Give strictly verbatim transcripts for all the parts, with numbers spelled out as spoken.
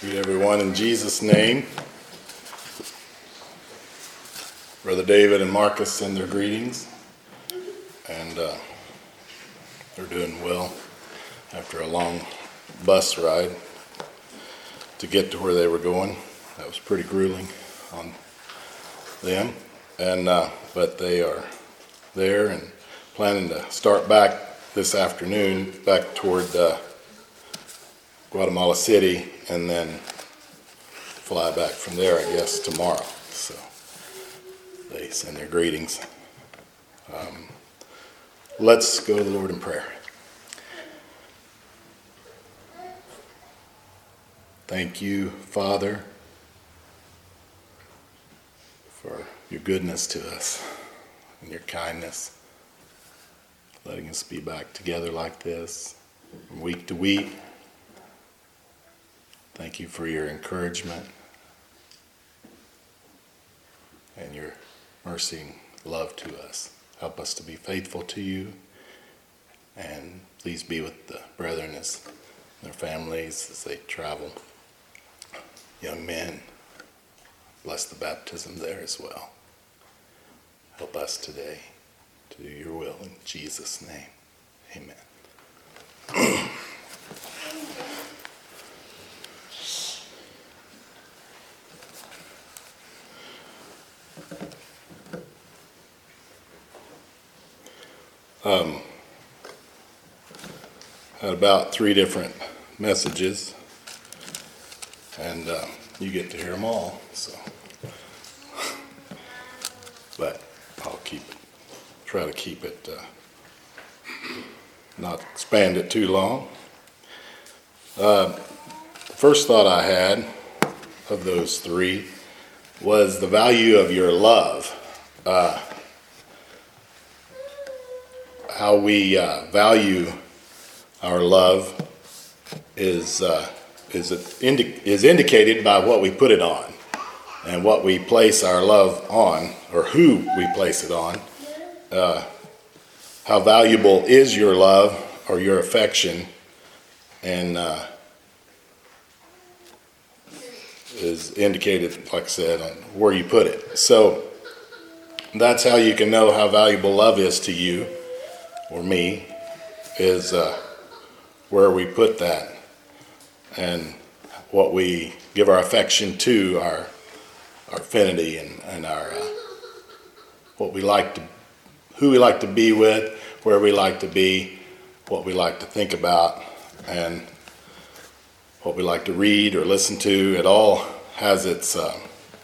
Greet everyone in Jesus' name. Brother David and Marcus send their greetings, and uh, they're doing well after a long bus ride to get to where they were going. That was pretty grueling on them, and uh, but they are there and planning to start back this afternoon, back toward uh, Guatemala City, and then fly back from there, I guess, tomorrow. So they send their greetings. Um, let's go to the Lord in prayer. Thank you, Father, for your goodness to us and your kindness, letting us be back together like this from week to week. Thank you for your encouragement and your mercy and love to us. Help us to be faithful to you, and please be with the brethren as their families as they travel. Young men, bless the baptism there as well. Help us today to do your will in Jesus' name. Amen. Um, had about three different messages, and uh, you get to hear them all. So, but I'll keep it, try to keep it, uh, not expand it too long. Uh, the first thought I had of those three was the value of your love. Uh, How we uh, value our love is uh, is indi- is indicated by what we put it on, and what we place our love on, or who we place it on. Uh, how valuable is your love or your affection, and uh, is indicated, like I said, on where you put it. So that's how you can know how valuable love is to you or me, is uh, where we put that and what we give our affection to, our our affinity and, and our uh, what we like to, who we like to be with, where we like to be, what we like to think about, and what we like to read or listen to. It all has its uh,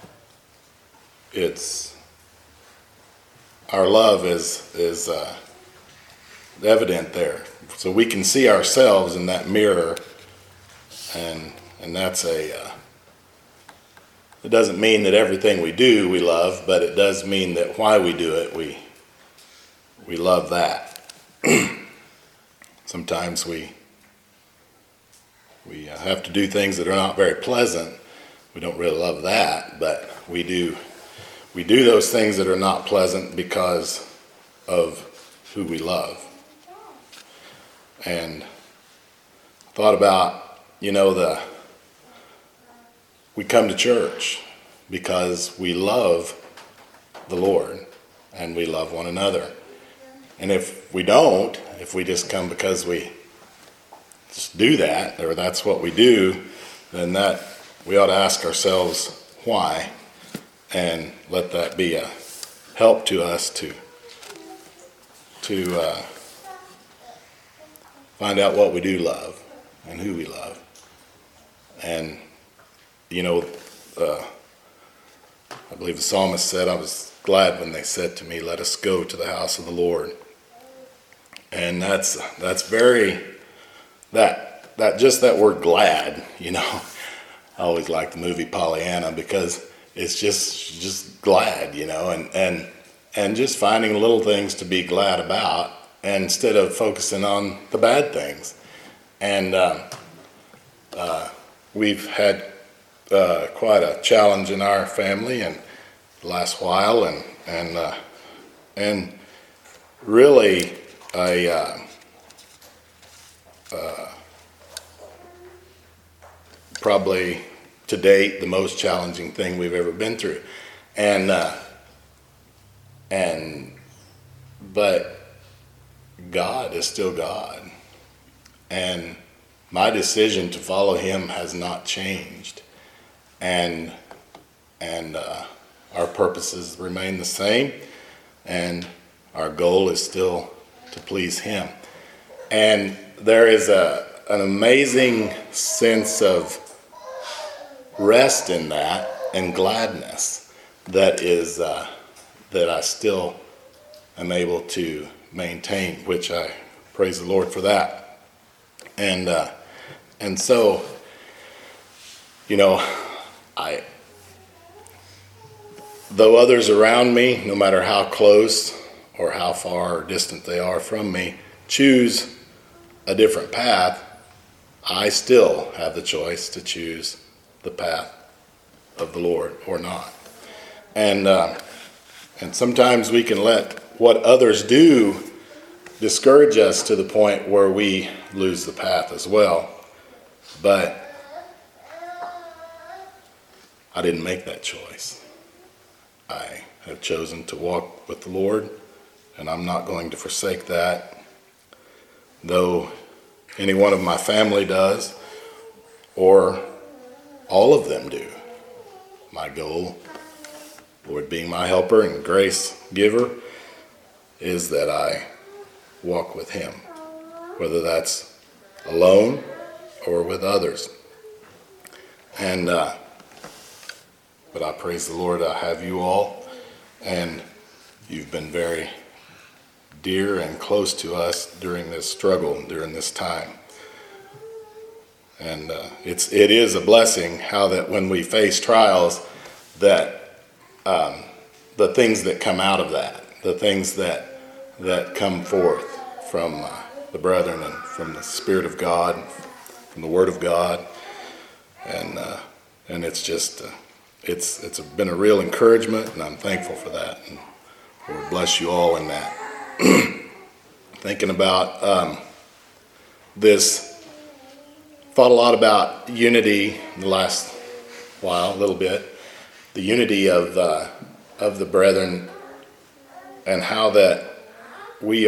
its our love is is. Uh, evident there, so we can see ourselves in that mirror, and and that's a uh, it doesn't mean that everything we do we love, but it does mean that why we do it we we love that. Sometimes we we uh, have to do things that are not very pleasant. We don't really love that, but we do we do those things that are not pleasant because of who we love. And thought about, you know, the we come to church because we love the Lord and we love one another. And if we don't, if we just come because we just do that, or that's what we do, then that we ought to ask ourselves why, and let that be a help to us to to uh, find out what we do love and who we love. And, you know, uh, I believe the psalmist said, I was glad when they said to me, let us go to the house of the Lord. And that's that's very, that that just that word glad, you know. I always like the movie Pollyanna because it's just just glad, you know, and, and, and just finding little things to be glad about, and instead of focusing on the bad things. And uh, uh, we've had uh, quite a challenge in our family in the last while, and and uh, and really a uh, uh, probably to date the most challenging thing we've ever been through. And, uh, and, but God is still God. And my decision to follow him has not changed. And, and, uh, our purposes remain the same. And our goal is still to please him. And there is a, an amazing sense of rest in that and gladness that is, uh, that I still am able to maintain, which I praise the Lord for that. And, uh, and so, you know, I, though others around me, no matter how close or how far or distant they are from me, choose a different path, I still have the choice to choose the path of the Lord or not. And, uh, and sometimes we can let what others do discourage us to the point where we lose the path as well. But I didn't make that choice. I have chosen to walk with the Lord, and I'm not going to forsake that, though any one of my family does, or all of them do. My goal, Lord being my helper and grace giver, is that I walk with him, whether that's alone or with others. And uh, but I praise the Lord, I have you all, and you've been very dear and close to us during this struggle, during this time. And uh, it's it is a blessing how that when we face trials, that um, the things that come out of that, the things that that come forth from uh, the brethren and from the Spirit of God, from the Word of God, and uh, and it's just uh, it's it's been a real encouragement, and I'm thankful for that. And Lord bless you all in that. Thinking about um, this, thought a lot about unity in the last while, a little bit, the unity of uh, of the brethren, and how that we,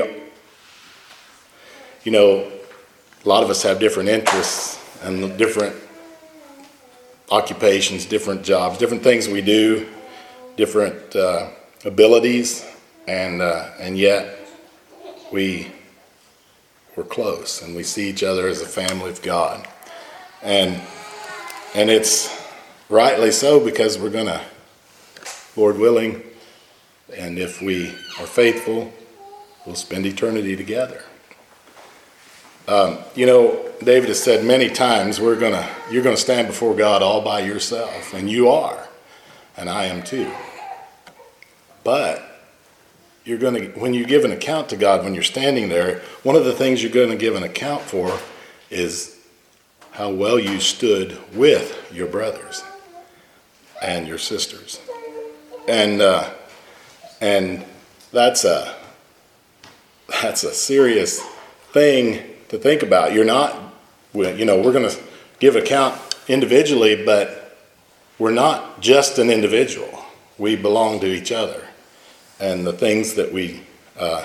you know, a lot of us have different interests and different occupations, different jobs, different things we do, different uh, abilities, and uh, and yet we we're close, and we see each other as a family of God, and and it's rightly so, because we're gonna, Lord willing, and if we are faithful, we'll spend eternity together. Um, you know, David has said many times, we're gonna you're gonna stand before God all by yourself, and you are, and I am too. But you're going to, when you give an account to God, when you're standing there, one of the things you're going to give an account for is how well you stood with your brothers and your sisters. And uh, and that's a that's a serious thing to think about. You're not, you know, we're going to give account individually, but we're not just an individual. We belong to each other. And the things that we uh,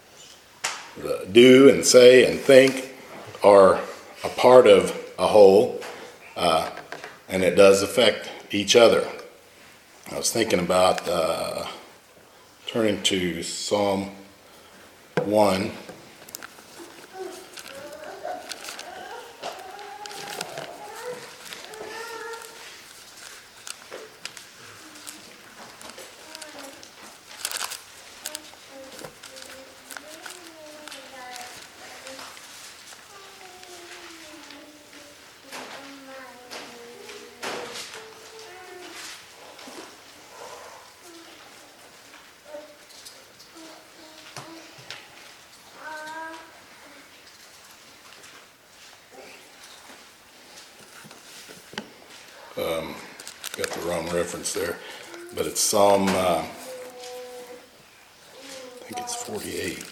do and say and think are a part of a whole, uh, and it does affect each other. I was thinking about uh, turning to Psalm one. Um, got the wrong reference there, but it's Psalm, uh, I think it's forty-eight.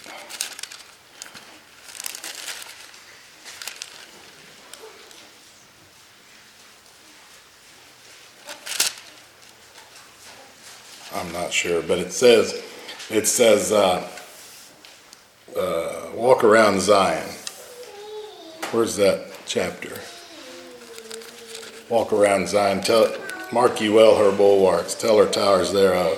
I'm not sure, but it says, it says, uh, uh, walk around Zion. Where's that chapter? Walk around Zion. Tell, mark ye well her bulwarks. Tell her towers thereof.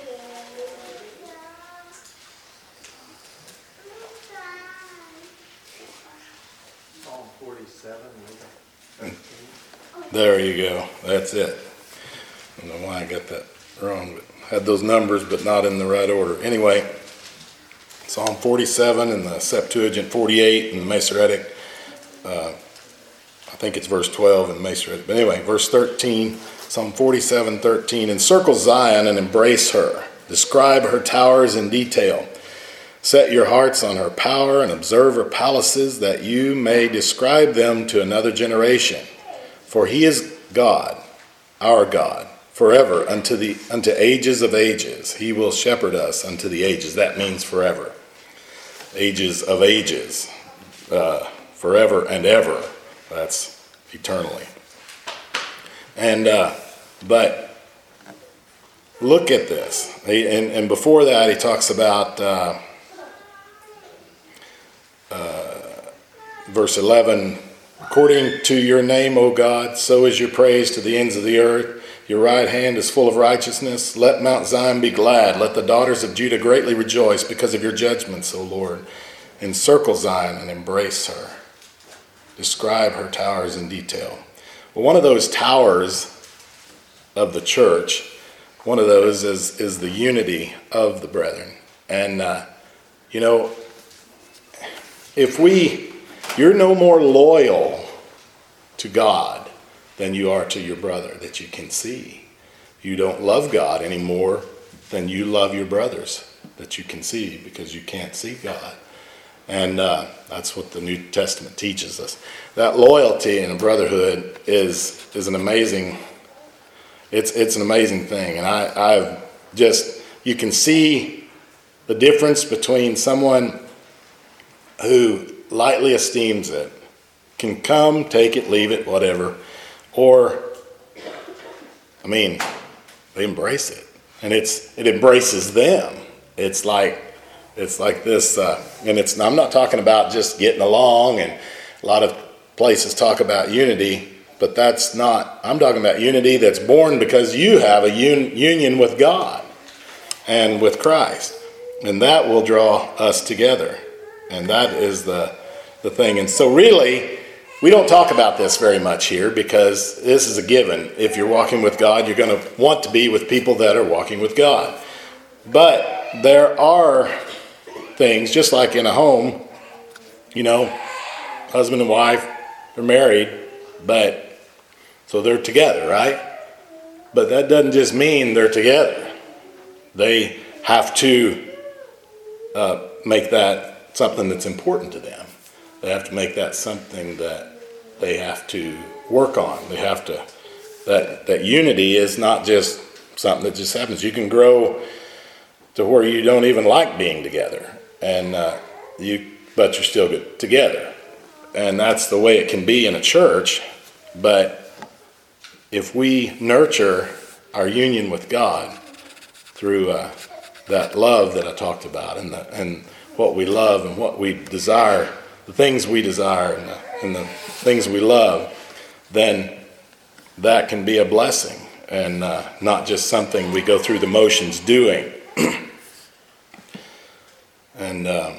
Psalm forty-seven. There you go. That's it. I don't know why I got that wrong, but had those numbers, but not in the right order. Anyway, Psalm forty-seven and the Septuagint forty-eight and the Masoretic. Uh, I think it's verse twelve in the Masoretic. But anyway, verse thirteen, Psalm forty-seven, thirteen. Encircle Zion and embrace her. Describe her towers in detail. Set your hearts on her power and observe her palaces, that you may describe them to another generation. For he is God, our God, forever, unto the unto ages of ages. He will shepherd us unto the ages. That means forever. Ages of ages. Uh, forever and ever. That's eternally. And, uh, but look at this. He, and, and before that, he talks about uh, uh, verse eleven. According to your name, O God, so is your praise to the ends of the earth. Your right hand is full of righteousness. Let Mount Zion be glad. Let the daughters of Judah greatly rejoice because of your judgments, O Lord. Encircle Zion and embrace her. Describe her towers in detail. Well, one of those towers of the church, one of those is, is the unity of the brethren. And, uh, you know, if we... You're no more loyal to God than you are to your brother that you can see. You don't love God any more than you love your brothers that you can see, because you can't see God. And uh, that's what the New Testament teaches us. That loyalty in a brotherhood is is an amazing, it's it's an amazing thing. And I, I've just, you can see the difference between someone who lightly esteems it, can come, take it, leave it, whatever, or, I mean, they embrace it, and it's it embraces them. It's like it's like this, uh, and it's. I'm not talking about just getting along, and a lot of places talk about unity, but that's not. I'm talking about unity that's born because you have a un, union with God and with Christ, and that will draw us together, and that is the. the thing. And so really, we don't talk about this very much here, because this is a given. If you're walking with God, you're going to want to be with people that are walking with God. But there are things, just like in a home, you know, husband and wife, they're married, but so they're together, right? But that doesn't just mean they're together. They have to uh, make that something that's important to them. They have to make that something that they have to work on. They have to, that that unity is not just something that just happens. You can grow to where you don't even like being together, and uh, you, but you're still good together. And that's the way it can be in a church. But if we nurture our union with God through uh, that love that I talked about, and the, and what we love and what we desire, the things we desire and the, and the things we love, then that can be a blessing, and uh, not just something we go through the motions doing. And um,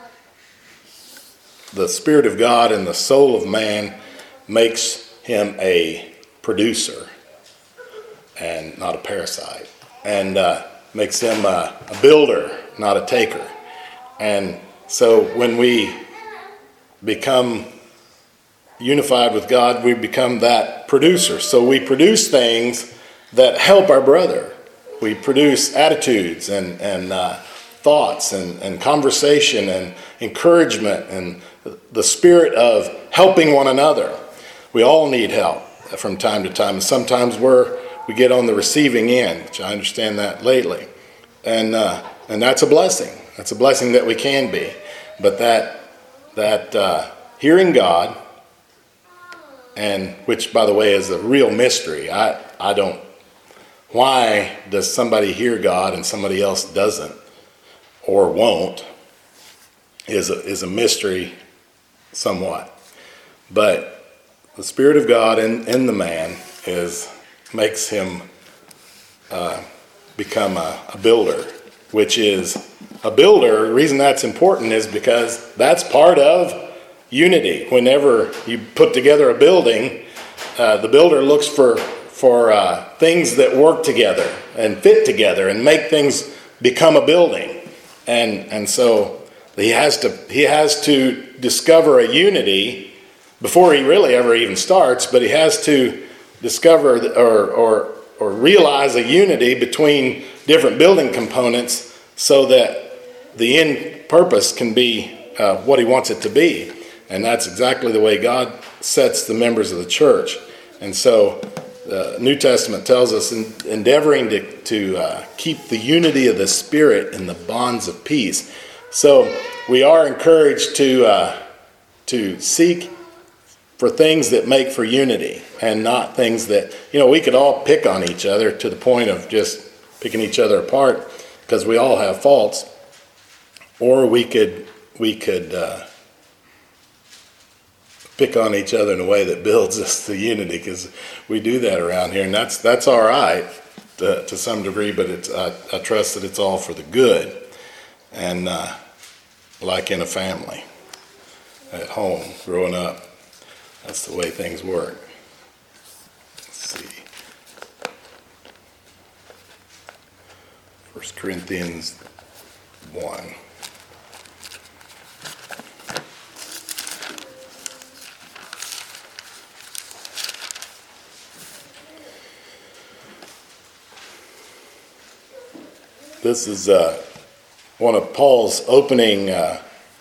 the Spirit of God in the soul of man makes him a producer and not a parasite, and uh, makes him a, a builder, not a taker. And so when we become unified with God, we become that producer. So we produce things that help our brother. We produce attitudes and, and uh, thoughts and, and conversation and encouragement and the spirit of helping one another. We all need help from time to time. And sometimes we're, we get on the receiving end, which I understand that lately. And uh, and that's a blessing. That's a blessing that we can be. But that that uh, hearing God, and which, by the way, is a real mystery. I, I don't Why does somebody hear God and somebody else doesn't or won't is a, is a mystery somewhat. But the Spirit of God in, in the man is makes him uh, become a, a builder, which is a builder. The reason that's important is because that's part of unity. Whenever you put together a building, uh, the builder looks for for uh, things that work together and fit together and make things become a building. And and so he has to he has to discover a unity before he really ever even starts, but he has to discover or or or realize a unity between different building components so that the end purpose can be uh, what he wants it to be. And that's exactly the way God sets the members of the church. And so the New Testament tells us in, endeavoring to, to uh, keep the unity of the Spirit in the bonds of peace. So we are encouraged to uh, to seek for things that make for unity and not things that, you know, we could all pick on each other to the point of just picking each other apart because we all have faults. Or we could we could uh, pick on each other in a way that builds us to unity, because we do that around here, and that's that's all right to, to some degree. But it's I, I trust that it's all for the good, and uh, like in a family, at home, growing up, that's the way things work. Let's see, First Corinthians one. This is uh, one of Paul's opening uh,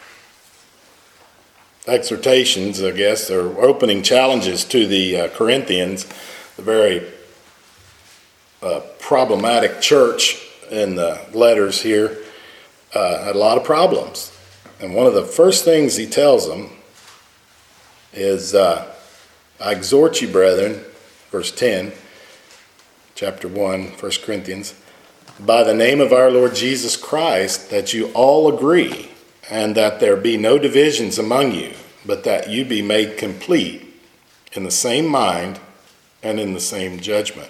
exhortations, I guess, or opening challenges to the uh, Corinthians, the very uh, problematic church in the letters here, uh, had a lot of problems. And one of the first things he tells them is, uh, I exhort you, brethren, verse ten, chapter one, First Corinthians, by the name of our Lord Jesus Christ, that you all agree, and that there be no divisions among you, but that you be made complete in the same mind and in the same judgment.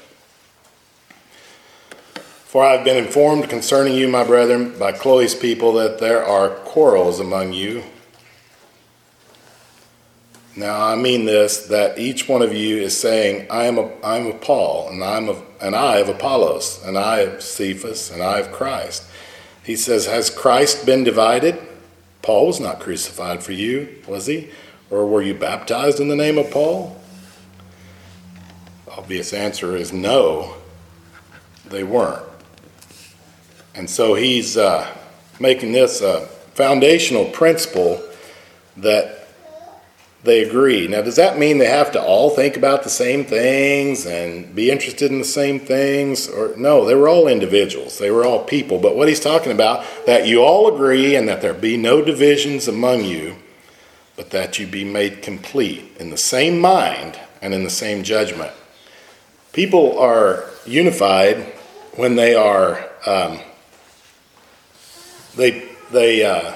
For I have been informed concerning you, my brethren, by Chloe's people, that there are quarrels among you. Now I mean this, that each one of you is saying, I am a, I am of Paul, and I am of, and I of Apollos, and I of Cephas, and I of Christ. He says, has Christ been divided? Paul was not crucified for you, was he? Or were you baptized in the name of Paul? The obvious answer is no, they weren't. And so he's uh, making this a foundational principle that they agree. Now, does that mean they have to all think about the same things and be interested in the same things? Or no, they were all individuals. They were all people. But what he's talking about, that you all agree and that there be no divisions among you, but that you be made complete in the same mind and in the same judgment. People are unified when they are, um, they, they, uh,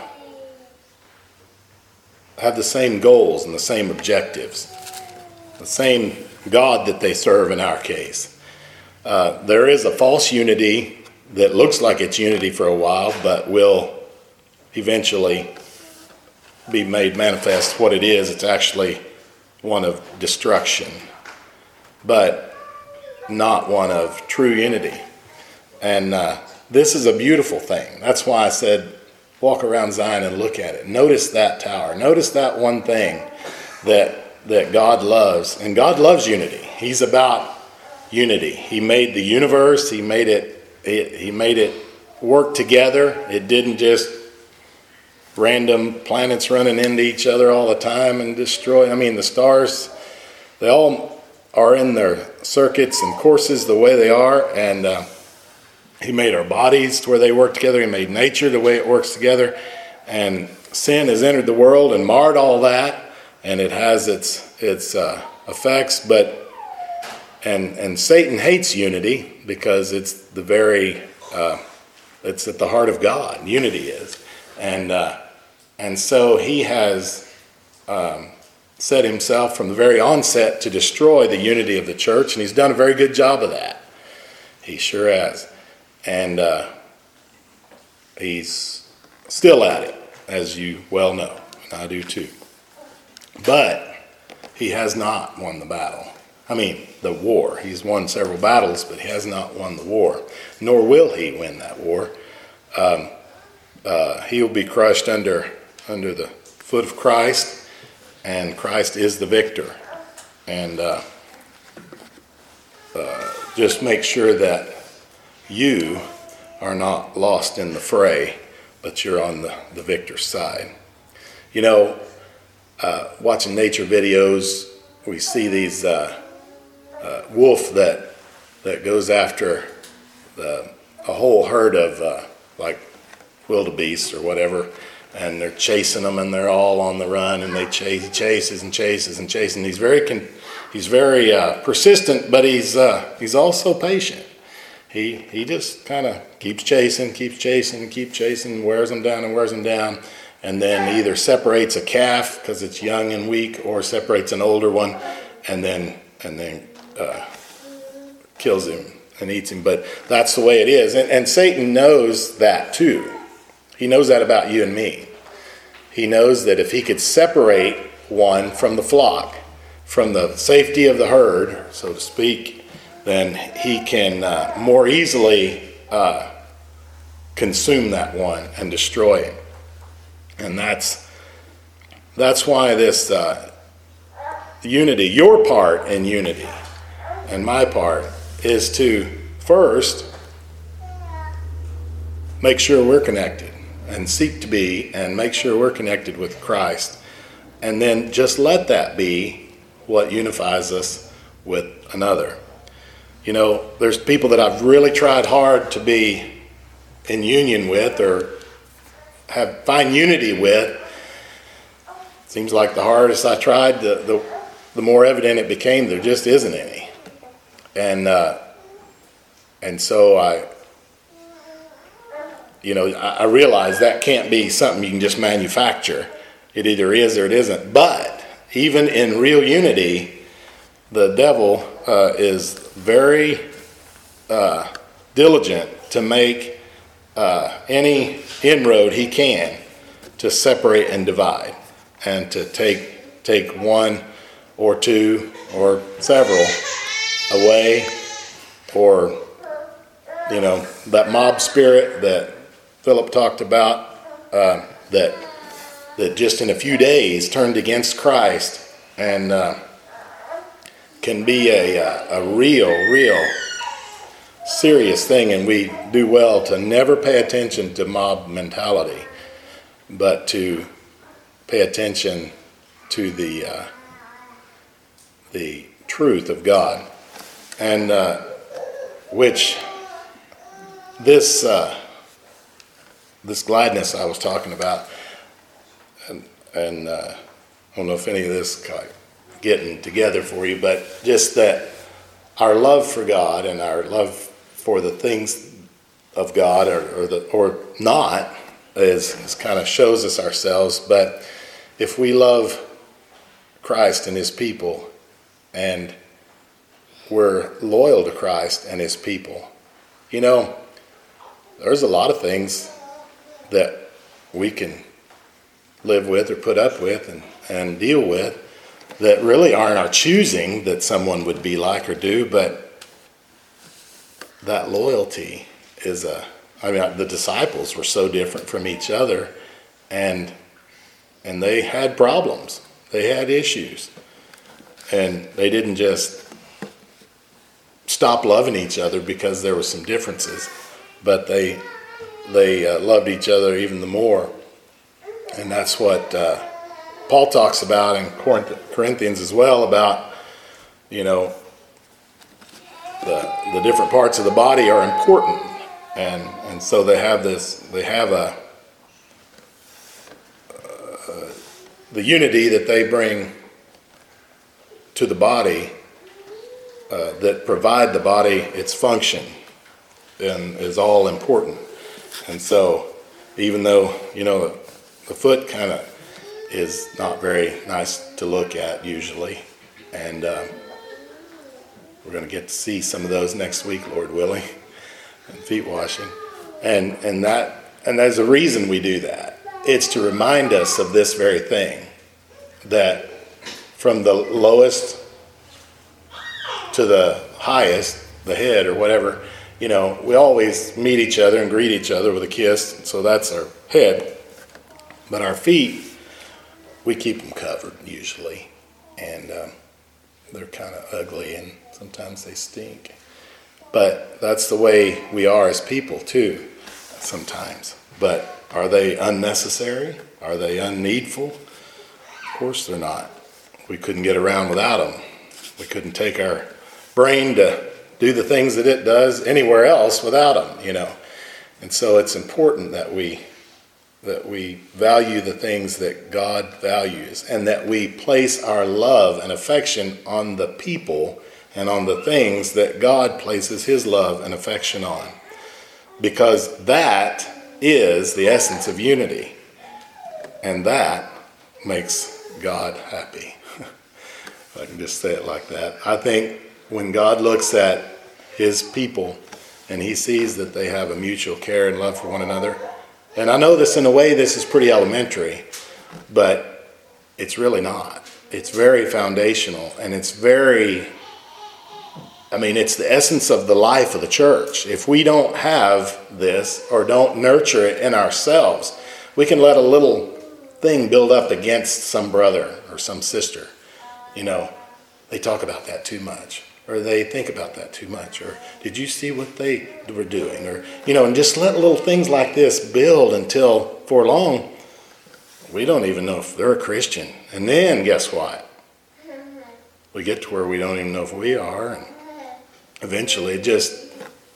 have the same goals and the same objectives, the same God that they serve in our case. Uh, there is a false unity that looks like it's unity for a while, but will eventually be made manifest what it is. It's actually one of destruction, but not one of true unity. And uh, this is a beautiful thing. That's why I said, walk around Zion and look at it. Notice that tower. Notice that one thing that that God loves. And God loves unity. He's about unity. He made the universe. He made it, it he made it work together. It didn't just random planets running into each other all the time and destroy. I mean, the stars, they all are in their circuits and courses the way they are. And uh, He made our bodies to where they work together. He made nature the way it works together. And sin has entered the world and marred all that. And it has its its uh, effects. But And and Satan hates unity because it's the very uh, it's at the heart of God. Unity is, and uh, and so he has um, set himself from the very onset to destroy the unity of the church, and he's done a very good job of that. He sure has, and uh, he's still at it, as you well know, and I do too. But he has not won the battle. I mean, the war. He's won several battles, but he has not won the war, nor will he win that war. Um, uh, he will be crushed under under the foot of Christ, and Christ is the victor. And uh, uh, just make sure that you are not lost in the fray, but you're on the, the victor's side. You know, uh, watching nature videos, we see these... Uh, Uh, wolf that that goes after the, a whole herd of uh, like wildebeest or whatever, and they're chasing them, and they're all on the run, and they chase, he chases and chases and chases. And he's very con- he's very uh, persistent, but he's uh, he's also patient. He he just kind of keeps chasing, keeps chasing, keeps chasing, wears them down and wears them down, and then either separates a calf because it's young and weak, or separates an older one, and then and then. Uh, kills him and eats him. But that's the way it is. And, and Satan knows that too. He knows that about you and me. He knows that if he could separate one from the flock, from the safety of the herd, so to speak, then he can uh, more easily uh, consume that one and destroy it. And that's that's why this uh, unity, your part in unity, and my part is to first make sure we're connected and seek to be, and make sure we're connected with Christ. And then just let that be what unifies us with another. You know, there's people that I've really tried hard to be in union with, or have find unity with. Seems like the hardest I tried, the the, the more evident it became there just isn't any. And uh, and so I, you know, I, I realize that can't be something you can just manufacture. It either is or it isn't. But even in real unity, the devil uh, is very uh, diligent to make uh, any inroad he can to separate and divide, and to take take one or two or several away, or, you know, that mob spirit that Philip talked about, uh, that that just in a few days turned against Christ, and uh, can be a, a, a real, real serious thing. And we do well to never pay attention to mob mentality, but to pay attention to the uh, the truth of God. And uh, which this uh, this gladness I was talking about, and, and uh, I don't know if any of this kind of getting together for you, but just that our love for God and our love for the things of God, or, or the or not, is, is kind of shows us ourselves. But if we love Christ and His people, and we're loyal to Christ and His people, you know, there's a lot of things that we can live with or put up with and, and deal with that really aren't our choosing that someone would be like or do, but that loyalty is a, I mean, the disciples were so different from each other, and and they had problems. They had issues. And they didn't just stop loving each other because there were some differences, but they they uh, loved each other even the more. And that's what uh, Paul talks about in Corinthians as well, about, you know, the the different parts of the body are important, and and so they have this they have a uh, the unity that they bring to the body uh, that provide the body its function and is all important. And so even though, you know, the foot kind of is not very nice to look at usually, and uh, we're going to get to see some of those next week, Lord willing, and feet washing. And and that and there's a reason we do that. It's to remind us of this very thing, that from the lowest to the highest, the head or whatever, you know, we always meet each other and greet each other with a kiss. So that's our head. But our feet, we keep them covered usually. And um, they're kind of ugly and sometimes they stink. But that's the way we are as people too, sometimes. But are they unnecessary? Are they unneedful? Of course they're not. We couldn't get around without them. We couldn't take our brain to do the things that it does anywhere else without them, you know. And so it's important that we that we value the things that God values, and that we place our love and affection on the people and on the things that God places his love and affection on. Because that is the essence of unity. And that makes God happy. If I can just say it like that. I think when God looks at his people and he sees that they have a mutual care and love for one another, and I know this in a way, this is pretty elementary, but it's really not. It's very foundational, and it's very, I mean, it's the essence of the life of the church. If we don't have this or don't nurture it in ourselves, we can let a little thing build up against some brother or some sister. You know, they talk about that too much, or they think about that too much, or did you see what they were doing? Or, you know, and just let little things like this build until for long, we don't even know if they're a Christian. And then guess what? We get to where we don't even know if we are, and eventually just,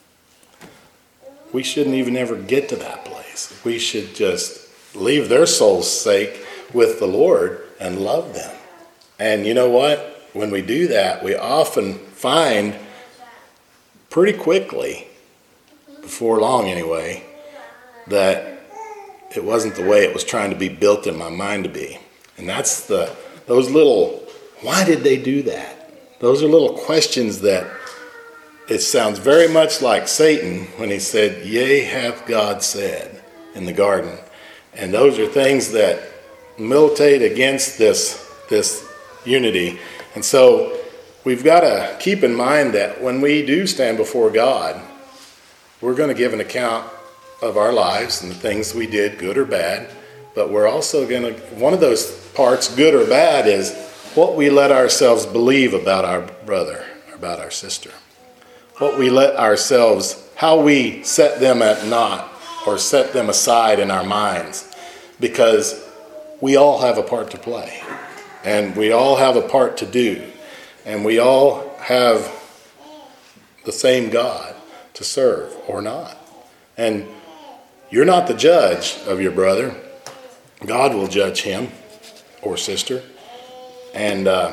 we shouldn't even ever get to that place. We should just leave their soul's sake with the Lord and love them. And you know what? When we do that, we often find pretty quickly, before long anyway, that it wasn't the way it was trying to be built in my mind to be. And that's the, those little, why did they do that? Those are little questions that it sounds very much like Satan when he said, yea, hath God said, in the garden. And those are things that militate against this, this unity. And so we've got to keep in mind that when we do stand before God, we're going to give an account of our lives and the things we did, good or bad. But we're also going to, one of those parts, good or bad, is what we let ourselves believe about our brother, about our sister. What we let ourselves, how we set them at naught or set them aside in our minds. Because we all have a part to play. And we all have a part to do. And we all have the same God to serve or not. And you're not the judge of your brother. God will judge him or sister. And uh,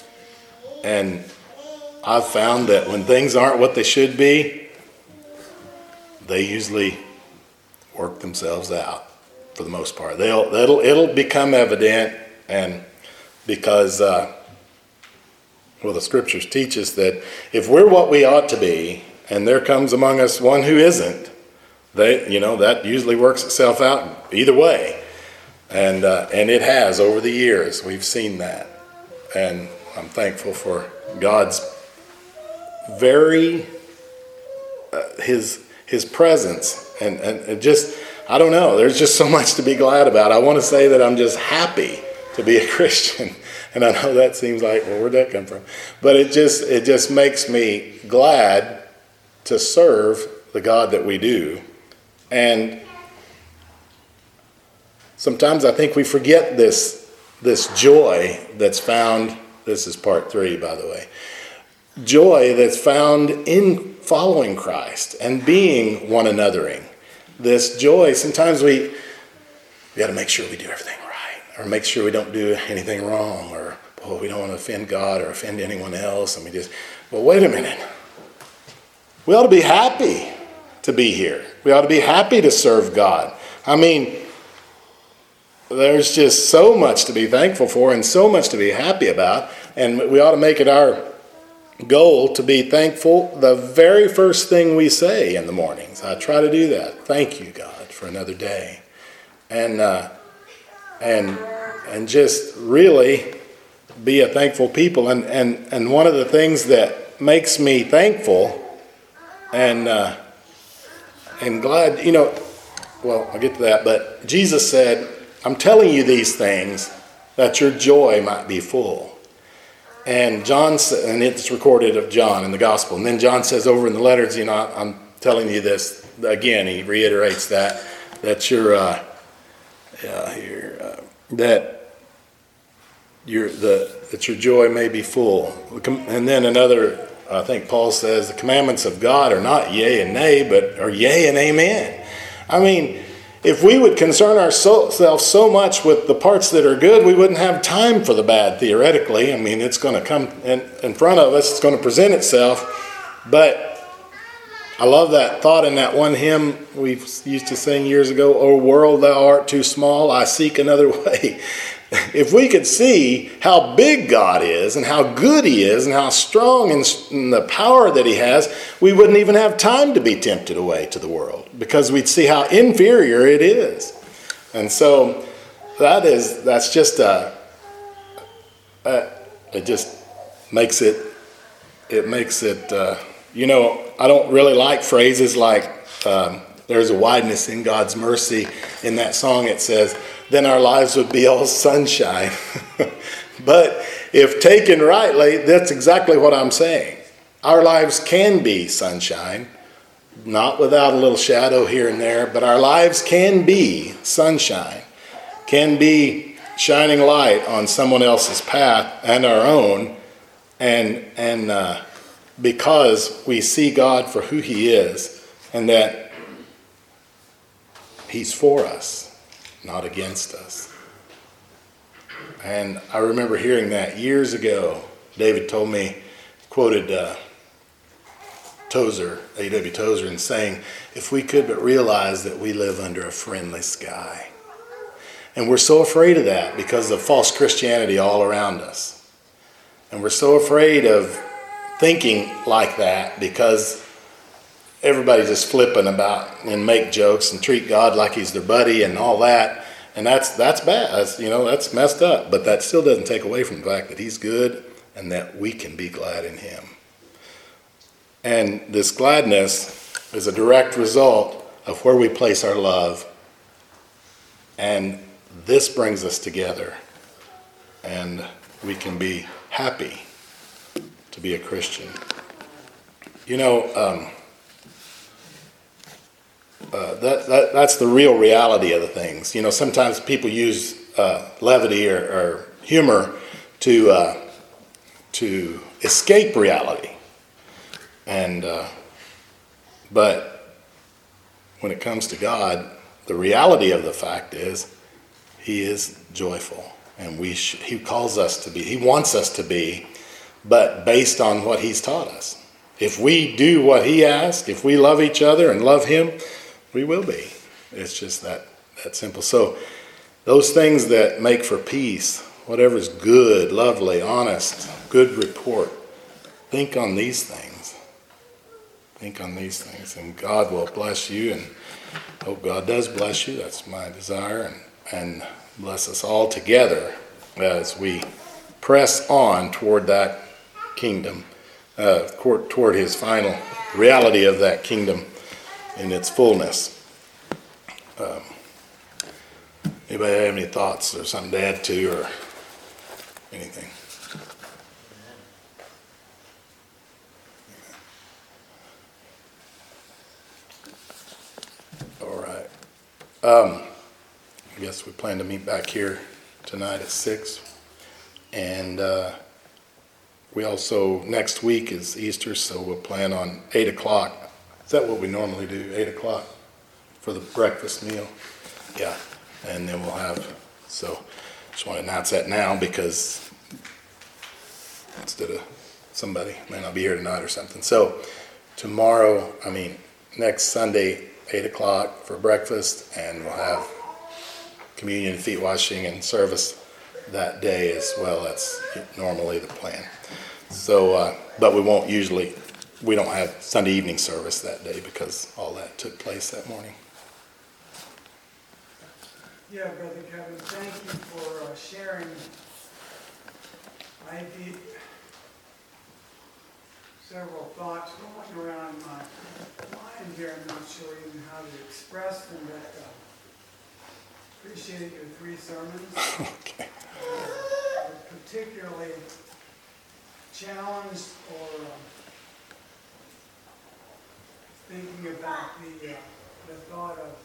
and I've found that when things aren't what they should be, they usually work themselves out for the most part. They'll it'll it'll become evident, and because uh, well, the scriptures teach us that if we're what we ought to be, and there comes among us one who isn't, they you know that usually works itself out either way, and uh, and it has over the years. We've seen that, and I'm thankful for God's very uh, his his presence, and and it just I don't know. There's just so much to be glad about. I want to say that I'm just happy to be a Christian. And I know that seems like, well, where'd that come from? But it just it just makes me glad to serve the God that we do. And sometimes I think we forget this, this joy that's found, this is part three, by the way, joy that's found in following Christ and being one anothering. This joy, sometimes we, we got to make sure we do everything right, or make sure we don't do anything wrong, or well, we don't want to offend God or offend anyone else. And we just, well, wait a minute. We ought to be happy to be here. We ought to be happy to serve God. I mean, there's just so much to be thankful for and so much to be happy about. And we ought to make it our goal to be thankful the very first thing we say in the mornings. I try to do that. Thank you, God, for another day. And uh, and and just really be a thankful people. And, and, and one of the things that makes me thankful and uh, and glad, you know, well, I'll get to that, but Jesus said, I'm telling you these things that your joy might be full. And John, and it's recorded of John in the gospel. And then John says over in the letters, you know, I'm telling you this again. He reiterates that that your uh, uh, here uh, that your the that your joy may be full. And then another, I think Paul says, the commandments of God are not yea and nay, but are yea and amen. I mean, if we would concern ourselves so much with the parts that are good, we wouldn't have time for the bad, theoretically. I mean, it's going to come in, in front of us. It's going to present itself. But I love that thought in that one hymn we used to sing years ago, O world, thou art too small, I seek another way. If we could see how big God is and how good he is and how strong in the power that he has, we wouldn't even have time to be tempted away to the world because we'd see how inferior it is. And so that is, that's just a, a it just makes it, it makes it, uh, you know, I don't really like phrases like um, there's a wideness in God's mercy. In that song it says, then our lives would be all sunshine. But if taken rightly, that's exactly what I'm saying. Our lives can be sunshine, not without a little shadow here and there, but our lives can be sunshine, can be shining light on someone else's path and our own, and and uh, because we see God for who he is and that he's for us, not against us. And I remember hearing that years ago. David told me, quoted uh, Tozer, A W Tozer, and saying, if we could but realize that we live under a friendly sky. And we're so afraid of that because of false Christianity all around us. And we're so afraid of thinking like that because everybody's just flipping about and make jokes and treat God like he's their buddy and all that. And that's that's bad. That's, you know, that's messed up. But that still doesn't take away from the fact that he's good and that we can be glad in him. And this gladness is a direct result of where we place our love. And this brings us together. And we can be happy to be a Christian. You know, um, Uh, that, that that's the real reality of the things. You know, sometimes people use uh, levity or, or humor to uh, to escape reality, and uh, but when it comes to God, the reality of the fact is he is joyful, and we sh- he calls us to be. He wants us to be, but based on what he's taught us. If we do what he asks, if we love each other and love him, we will be. It's just that, that simple. So those things that make for peace, whatever's good, lovely, honest, good report, think on these things. Think on these things. And God will bless you, and hope God does bless you. That's my desire. And, and bless us all together as we press on toward that kingdom, uh, toward his final reality of that kingdom in its fullness. Um, anybody have any thoughts or something to add to or anything? All right. Um, I guess we plan to meet back here tonight at six. And uh, we also, next week is Easter, so we'll plan on eight o'clock. Is that what we normally do, eight o'clock for the breakfast meal? Yeah, and then we'll have, so just want to announce that now because instead of somebody may not be here tonight or something. So tomorrow, I mean, next Sunday, eight o'clock for breakfast, and we'll have communion and feet washing and service that day as well. That's normally the plan. So, uh, but we won't usually, we don't have Sunday evening service that day because all that took place that morning. Yeah, Brother Kevin, thank you for uh, sharing. I did several thoughts going around my mind here. I'm not sure even how to express them, but uh, appreciate your three sermons. Okay. Uh, particularly challenged or uh, thinking about the uh, the thought of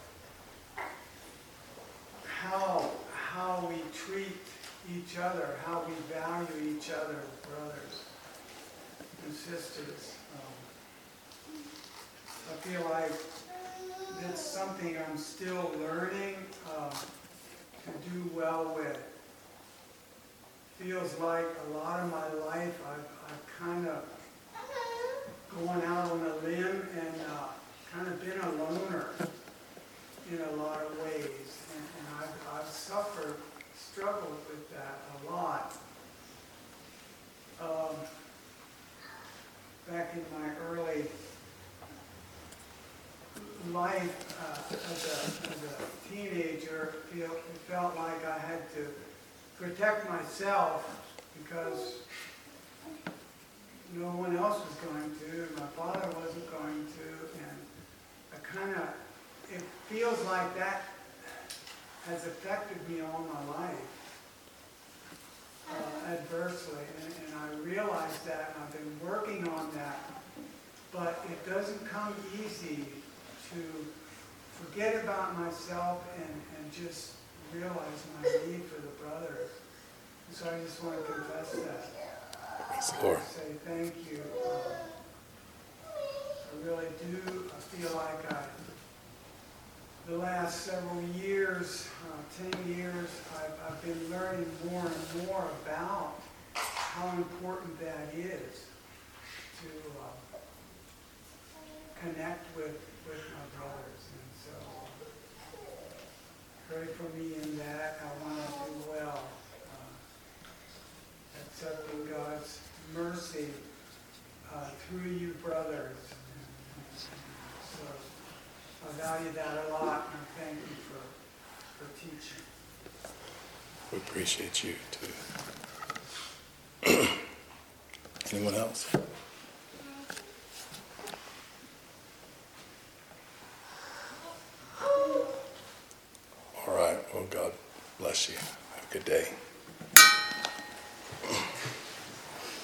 how how we treat each other, how we value each other, brothers and sisters. Um, I feel like that's something I'm still learning uh, to do well with. Feels like a lot of my life I've, I've kind of gone out on a limb and uh, kind of been a loner in a lot of ways. And, and I've, I've suffered, struggled with that a lot. Um, back in my early life uh, as, a, as a teenager, feel, it felt like I had to protect myself because no one else was going to, my father wasn't going to, and I kind of, it feels like that has affected me all my life uh, adversely, and, and I realize that, and I've been working on that, but it doesn't come easy to forget about myself and, and just realize my need for the brothers. So I just want to confess that. Praise the Lord. Say thank you. Um, I really do. I feel like I, the last several years, uh, ten years, I've, I've been learning more and more about how important that is to uh, connect with, with my brothers. And so pray for me in that. I want to do well, uh, accepting God's mercy uh, through you, brothers. So I value that a lot, and I thank you for, for teaching. We appreciate you too. Anyone else? All right. Well, God bless you. Have a good day.